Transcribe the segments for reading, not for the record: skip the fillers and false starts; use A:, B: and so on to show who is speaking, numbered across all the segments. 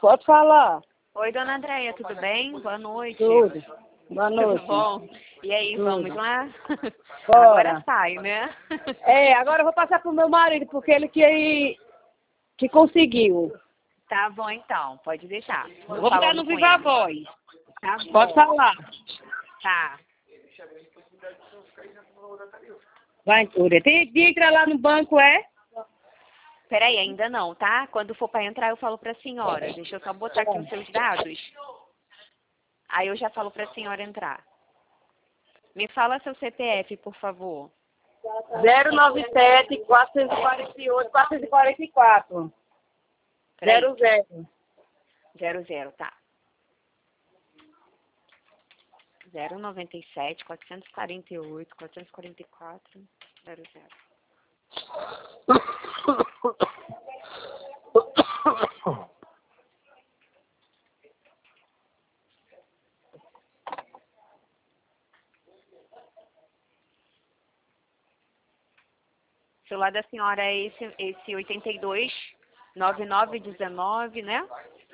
A: Pode falar.
B: Oi, dona Andréia, tudo bem? Boa noite.
A: Tudo. Boa noite.
B: Tudo bom? E aí,
A: Tudo.
B: vamos lá?
A: Bora.
B: Agora sai, né?
A: Agora eu vou passar pro meu marido, porque ele que conseguiu.
B: Tá bom, então. Pode deixar.
A: Vou ficar
B: falando
A: no
B: com
A: Viva
B: ele.
A: Voz.
B: Tá bom.
A: Pode falar.
B: Tá.
A: Vai, Túria. Tem que entrar lá no banco, é?
B: Peraí, ainda não, tá? Quando for para entrar, eu falo para a senhora. Deixa eu só botar aqui os seus dados. Aí eu já falo para a senhora entrar. Me fala seu CPF, por favor.
A: 097 448 444.
B: Peraí.
A: 00.
B: 00, tá. 097 448 444 00. O celular da senhora é esse 82 9919, né?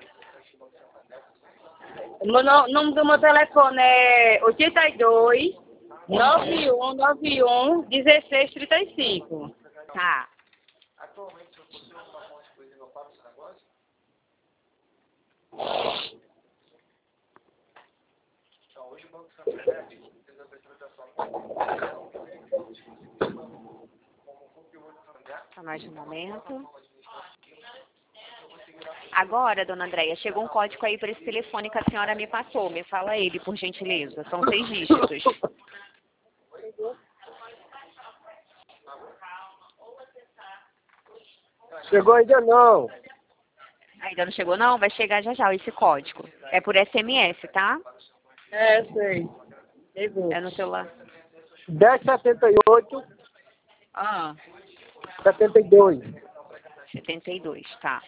A: O número do meu telefone é 82 9191 1635.
B: Tá. Só mais um momento. Agora, dona Andréia, chegou um código aí para esse telefone que a senhora me passou. Me fala ele, por gentileza. São 6 dígitos.
C: Chegou ainda não.
B: Ainda não chegou, não? Vai chegar já já esse código. É por SMS, tá?
A: Sei. Chegou.
B: É no celular.
C: 1078
B: Ah,
C: 72.
B: 72, tá.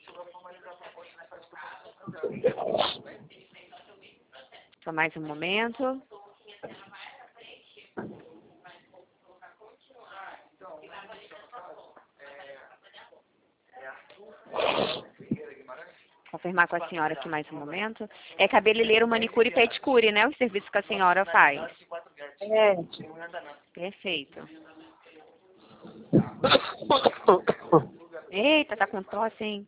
B: Só mais um momento. Confirmar com a senhora aqui mais um momento. É cabeleireiro, manicure e pedicure, né? O serviço que a senhora faz.
A: É.
B: Perfeito. Eita, tá com tosse, hein?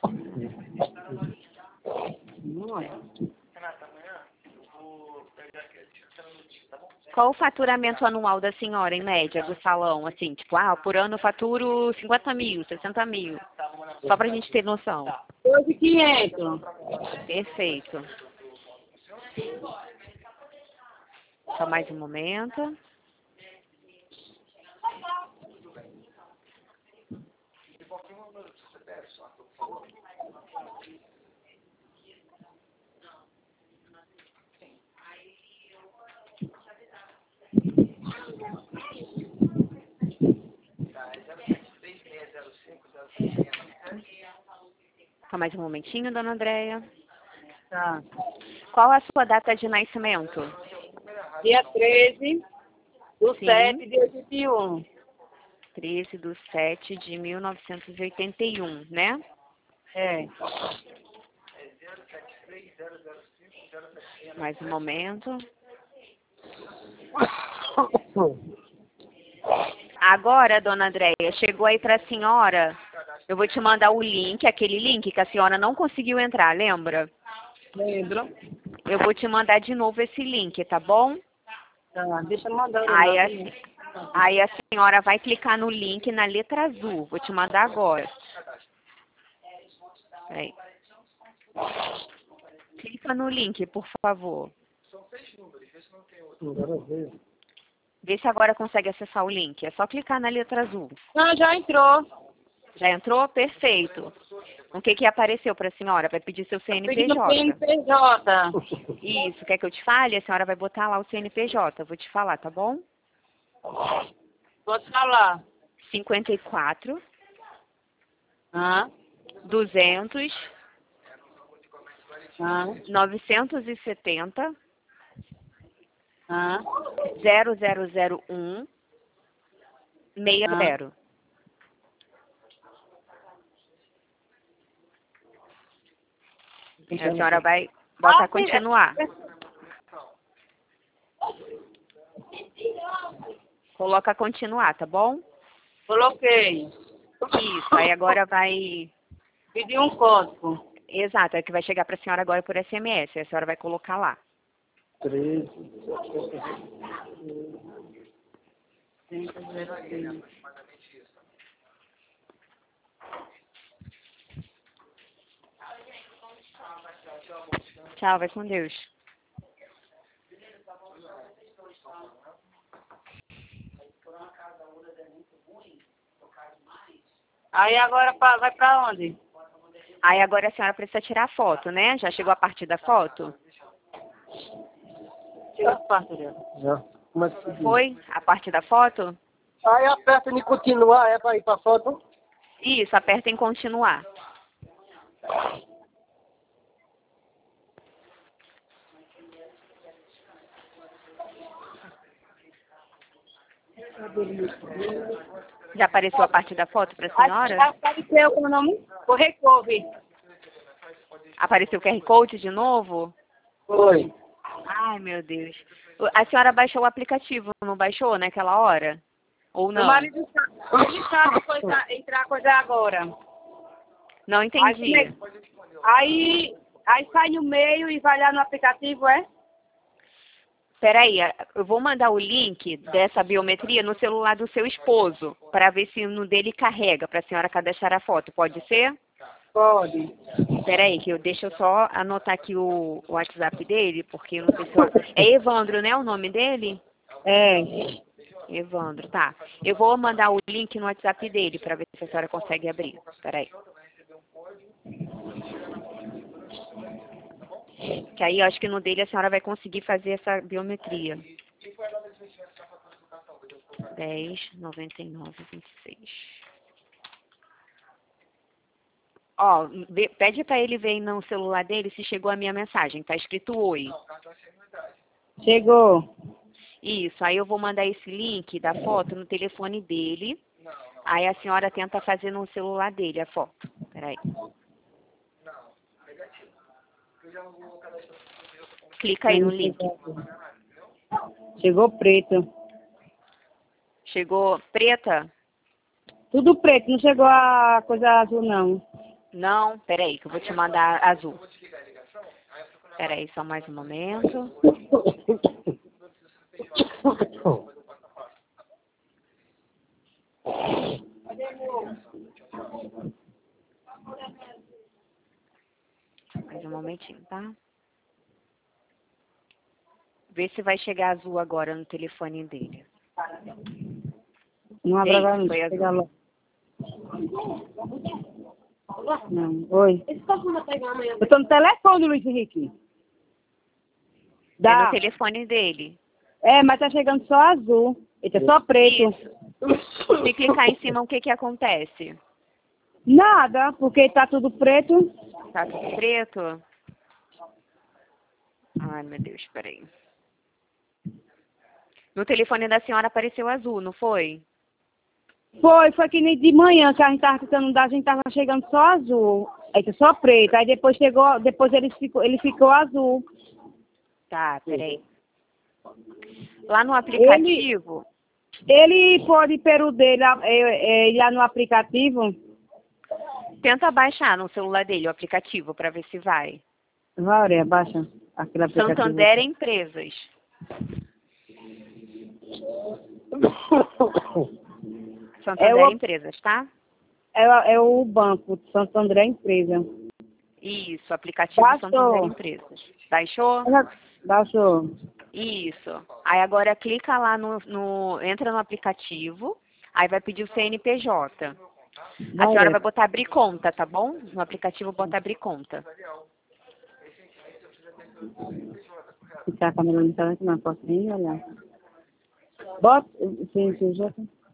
B: Qual o faturamento anual da senhora, em média, do salão? Assim, tipo, por ano eu faturo 50 mil, 60 mil. Só pra gente ter noção.
A: 2.500.
B: Perfeito. Só mais um momento. Só mais um momentinho, dona Andréia.
A: Tá.
B: Qual a sua data de nascimento?
A: Dia 13 do
B: Sim.
A: 7 de 81.
B: 13 de 7 de 1981, né?
A: É.
B: Mais um momento. Agora, dona Andréia, chegou aí para a senhora. Eu vou te mandar o link, aquele link que a senhora não conseguiu entrar, lembra?
A: Lembro.
B: Eu vou te mandar de novo esse link, tá bom?
A: Tá, deixa eu mandar o
B: Aí a senhora vai clicar no link na letra azul. Vou te mandar agora. Peraí. Clica no link, por favor. Vê se agora consegue acessar o link. É só clicar na letra azul.
A: Não, já entrou.
B: Já entrou? Perfeito. O que apareceu para a senhora? Vai pedir seu CNPJ.
A: CNPJ.
B: Isso. Quer que eu te fale? A senhora vai botar lá o CNPJ. Eu vou te falar, tá bom?
A: Pode falar.
B: 54
A: Ah,
B: 200
A: ah,
B: 970
A: ah,
B: 0001 60. A senhora vai botar continuar. Coloca continuar, tá bom?
A: Coloquei.
B: Isso, aí agora vai...
A: Pedi um código.
B: Exato, é que vai chegar para a senhora agora por SMS, a senhora vai colocar lá.
C: 13.
B: Tchau, vai com Deus.
A: Aí agora vai pra onde?
B: Aí agora a senhora precisa tirar a foto, né? Já chegou a parte da foto?
A: Tira as partes dela.
C: Já. Como é que se diz?
B: Foi a parte da foto?
C: Aí aperta em continuar, é pra ir pra foto?
B: Isso, aperta em continuar. Já apareceu a parte da foto para a senhora?
A: Apareceu com o nome? O Recover.
B: Apareceu o QR Code de novo?
C: Foi.
B: Ai, meu Deus. A senhora baixou o aplicativo, não baixou naquela hora? Ou
A: Meu
B: não?
A: marido sabe entrar coisa agora.
B: Não entendi.
A: Aí sai no meio e vai lá no aplicativo, é?
B: Peraí, eu vou mandar o link dessa biometria no celular do seu esposo, para ver se no dele carrega, para a senhora cadastrar a foto. Pode ser?
A: Pode.
B: Peraí, deixa eu só anotar aqui o WhatsApp dele, porque eu não sei se é Evandro, né, o nome dele?
A: É.
B: Evandro, tá. Eu vou mandar o link no WhatsApp dele, para ver se a senhora consegue abrir. Peraí. Que aí eu acho que no dele a senhora vai conseguir fazer essa biometria. 10,99,26. Ó, pede pra ele ver no celular dele se chegou a minha mensagem. Tá escrito oi.
A: Chegou.
B: Isso, aí eu vou mandar esse link da foto no telefone dele. Aí a senhora tenta fazer no celular dele a foto. Peraí. Clica aí no link.
A: Chegou preto.
B: Chegou preta?
A: Tudo preto, não chegou a coisa azul, não.
B: Não, peraí, que eu vou te mandar azul. Peraí, só mais um momento. Mais um momentinho, tá? Vê se vai chegar azul agora no telefone dele.
A: Não abre agora,
B: Ei,
A: não.
B: foi azul.
A: Chega lá. Não. Oi. Eu tô no telefone, Luiz Henrique.
B: É
A: Dá.
B: no telefone dele.
A: É, mas tá chegando só azul. Ele tá só preto.
B: Isso. Se clicar em cima, o que que acontece?
A: Nada, porque tá tudo preto.
B: Tá tudo preto? Ai, meu Deus, peraí. No telefone da senhora apareceu azul, não foi?
A: Foi que nem de manhã que a gente tava tentando dar, a gente tava chegando só azul. Aí tá só preto. Aí depois chegou, depois ele ficou azul.
B: Tá, peraí. Lá no aplicativo...
A: Ele pode ter o dele ir lá no aplicativo.
B: Tenta baixar no celular dele o aplicativo para ver se vai.
A: Vai, baixa aquele aplicativo.
B: Santander Empresas. Santander Empresas, tá?
A: É o banco, Santander Empresa.
B: Isso, aplicativo
A: Baixou.
B: Santander Empresas. Baixou?
A: Baixou.
B: Isso. Aí agora clica lá entra no aplicativo, aí vai pedir o CNPJ. A senhora vai botar abrir conta, tá bom? No aplicativo bota abrir conta.
A: Tá, a câmera não tá aqui, não posso nem olhar. Bota o CNPJ.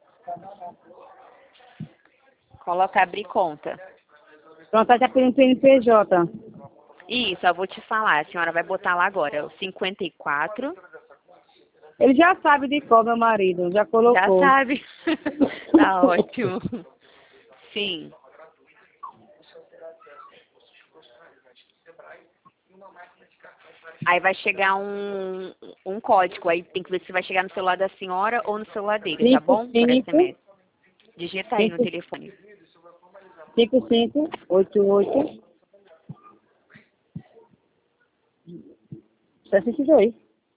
B: Coloca abrir conta.
A: Pronto, tá pedindo CNPJ.
B: Isso, eu vou te falar. A senhora vai botar lá agora, o 54.
A: Ele já sabe de qual, meu marido, já colocou.
B: Já sabe. Tá ótimo. Sim. Aí vai chegar um código. Aí tem que ver se vai chegar no celular da senhora ou no celular dele, tá bom? Por
A: 55
B: SMS. Digita aí no telefone.
A: 5588 62.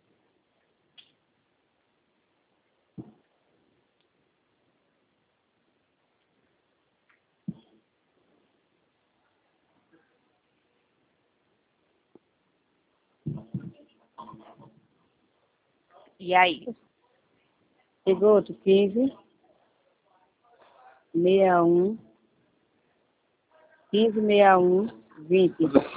B: E aí?
A: Chegou outro 15 61 15 61 20.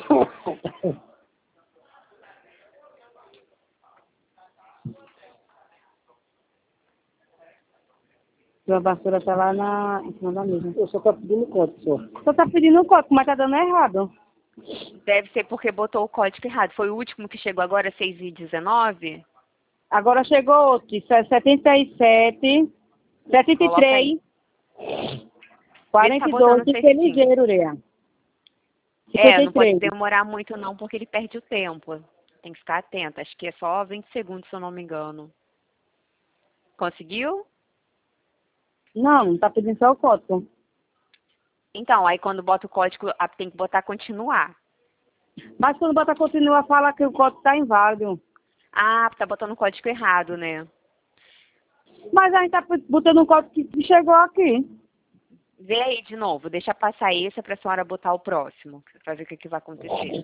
A: Sua vassoura tá lá em cima da mesa.
C: Eu só tá pedindo código, só.
A: Só tá pedindo um código, mas tá dando errado.
B: Deve ser porque botou o código errado. Foi o último que chegou agora, 6h19?
A: Agora chegou outro, 77,
B: Coloca aí.
A: 73,
B: Vê se tá
A: 42,
B: botando
A: tem que ser
B: certinho.
A: ligeiro, Ureia.
B: Não pode
A: 53.
B: demorar muito não, porque ele perde o tempo. Tem que ficar atento. Acho que é só 20 segundos, se eu não me engano. Conseguiu?
A: Não tá pedindo só o código.
B: Então, aí quando bota o código, tem que botar continuar.
A: Mas quando bota continua, fala que o código tá inválido.
B: Ah, tá botando o código errado, né?
A: Mas a gente tá botando um código que chegou aqui.
B: Vê aí de novo. Deixa passar esse pra senhora botar o próximo. Pra ver o que vai acontecer.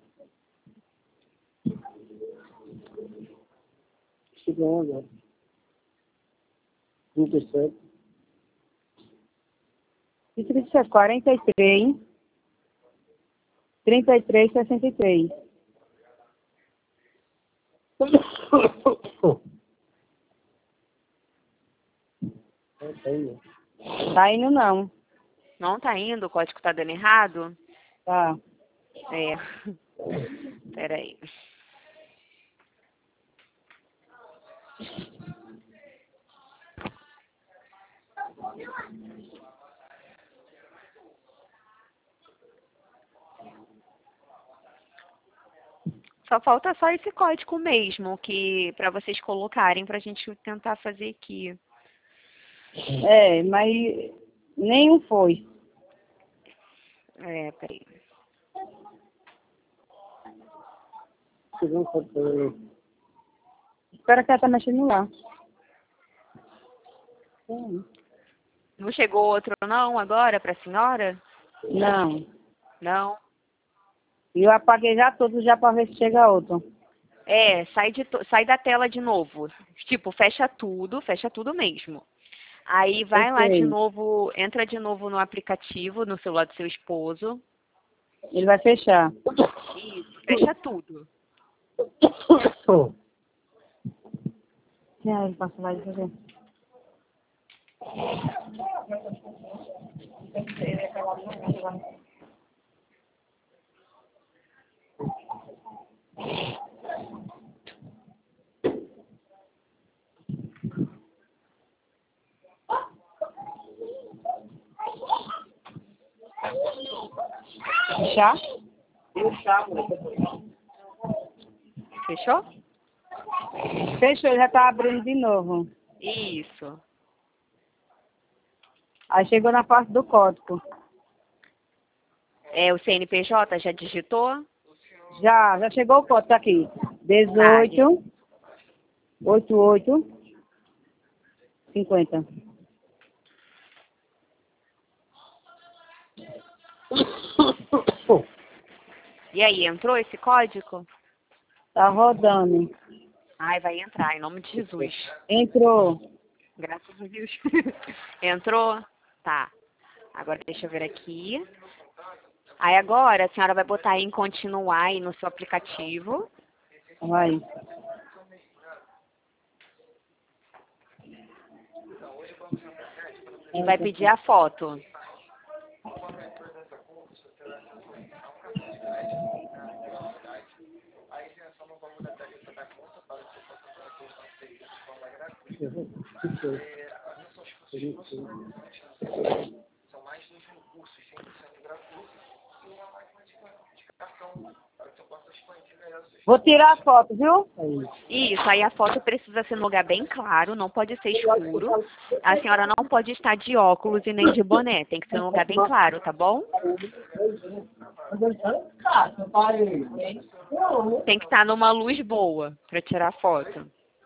C: Chegou agora. 37.
A: 37, 43, 33, 63.
C: Tá aí, ó.
A: Tá indo não.
B: Não tá indo? O código tá dando errado?
A: Tá.
B: É. Peraí. Só falta só esse código mesmo, que para vocês colocarem pra gente tentar fazer aqui.
A: É, mas nenhum foi.
B: Peraí.
C: Chegou um código.
A: Espera que ela tá mexendo lá.
B: Não chegou outro não agora pra senhora?
A: Não.
B: Não?
A: E eu apaguei já todos já pra ver se chega outro.
B: Sai da tela de novo. Tipo, fecha tudo mesmo. Aí vai lá de
A: Fechei.
B: novo, entra de novo no aplicativo, no celular do seu esposo.
A: Ele vai fechar.
B: Isso, fecha tudo.
A: Ele passa lá e fazer. Fechar?
B: Fechou?
A: Fechou, já tá abrindo de novo.
B: Isso.
A: Aí chegou na parte do código.
B: O CNPJ já digitou?
A: Já chegou o código, tá aqui. 18, 88, 50.
B: E aí, entrou esse código?
A: Tá rodando.
B: Ai, vai entrar, em nome de Jesus.
A: Entrou.
B: Graças a Deus. Entrou? Tá. Agora deixa eu ver aqui. Aí agora a senhora vai botar aí em continuar aí no seu aplicativo.
A: Vai.
B: E vai pedir a foto.
C: São mais 2 mil cursos, 100% gratuitos, e uma máquina de cartão para que você possa expandir melhor o seu
A: Vou tirar a foto, viu?
B: Isso, aí a foto precisa ser num lugar bem claro, não pode ser escuro. A senhora não pode estar de óculos e nem de boné, tem que ser num lugar bem claro, tá bom? Tem que estar numa luz boa para tirar foto.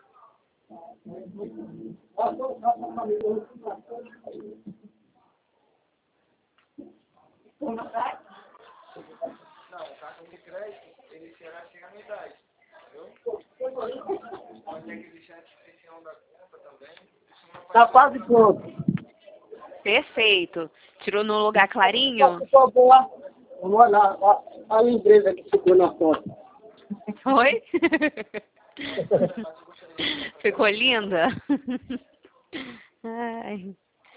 C: Não, o cartão de crédito, ele será sem anuidade, entendeu? Mas tem que deixar a descrição da conta também.
A: Tá quase pronto.
B: Perfeito. Tirou num lugar clarinho?
C: Ficou boa. Vamos olhar a empresa que ficou na foto.
B: Oi? Ficou linda? Ai.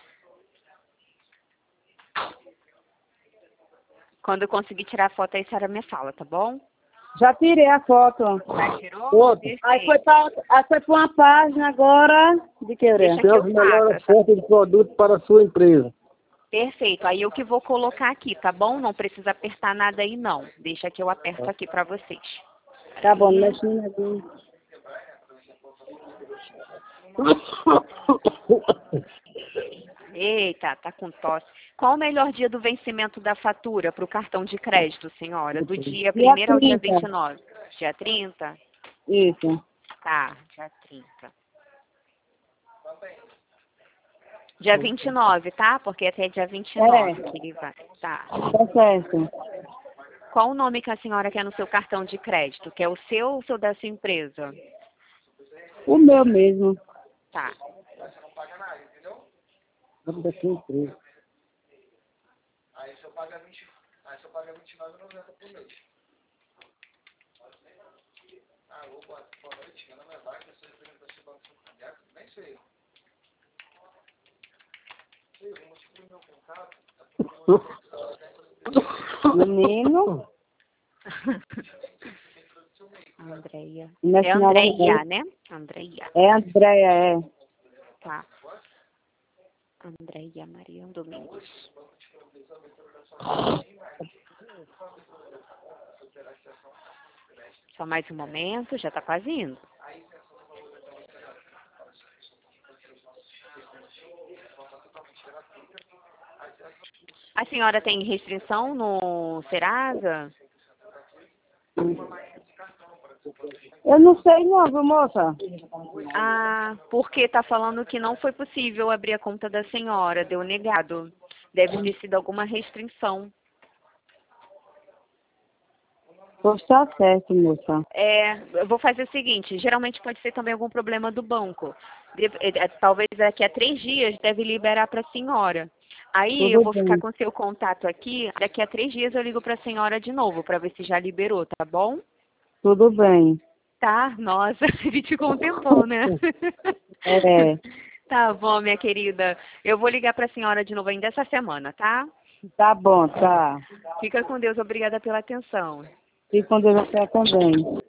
B: Quando eu conseguir tirar a foto, aí a senhora me fala, tá bom?
A: Já tirei a foto.
B: Já tirou?
A: Outro. Aí foi pra uma página agora de querer.
B: Deixa que eu
C: Tem as melhores
B: faça.
C: ofertas de produto para a sua empresa.
B: Perfeito. Aí eu que vou colocar aqui, tá bom? Não precisa apertar nada aí, não. Deixa que eu aperto aqui pra vocês.
A: Tá bom, não mexe nem aqui.
B: Eita, tá com tosse. Qual o melhor dia do vencimento da fatura para o cartão de crédito, senhora? Do dia 1º ao dia
A: 30.
B: 29? Dia 30?
A: Isso.
B: Tá, dia 30. Dia 29, tá? Porque até dia 29 que ele vai. Tá.
A: Tá certo.
B: Qual o nome que a senhora quer no seu cartão de crédito? Que é o seu ou o seu da sua empresa?
A: O meu mesmo.
B: Tá.
C: Vamos daqui empresa. Aí você paga 29,90 por mês. Alô, boa noite. Meu nome é Wagner, sou representante do Banco Santander. Nem sei. O motivo do meu contato
A: Menino.
B: Andreia.
A: Não
B: É
A: nada
B: Andreia,
A: não.
B: né? Andreia.
A: É Andréia, é.
B: Tá. Andreia Maria Domingos. Só mais um momento, já tá quase indo. A senhora tem restrição no Serasa?
A: Eu não sei não, viu, moça?
B: Ah, porque tá falando que não foi possível abrir a conta da senhora, deu negado. Deve ter sido alguma restrição.
A: Pois tá certo, moça.
B: Eu vou fazer o seguinte, geralmente pode ser também algum problema do banco. Talvez daqui a 3 dias deve liberar para a senhora. Aí
A: Tudo
B: eu vou ficar
A: bem.
B: com seu contato aqui, daqui a 3 dias eu ligo para a senhora de novo, para ver se já liberou, tá bom?
A: Tudo bem.
B: Tá, nossa, a gente contemplou, né?
A: É.
B: Tá bom, minha querida. Eu vou ligar para a senhora de novo ainda essa semana, tá?
A: Tá bom, tá.
B: Fica com Deus, obrigada pela atenção.
A: Fique com Deus até também.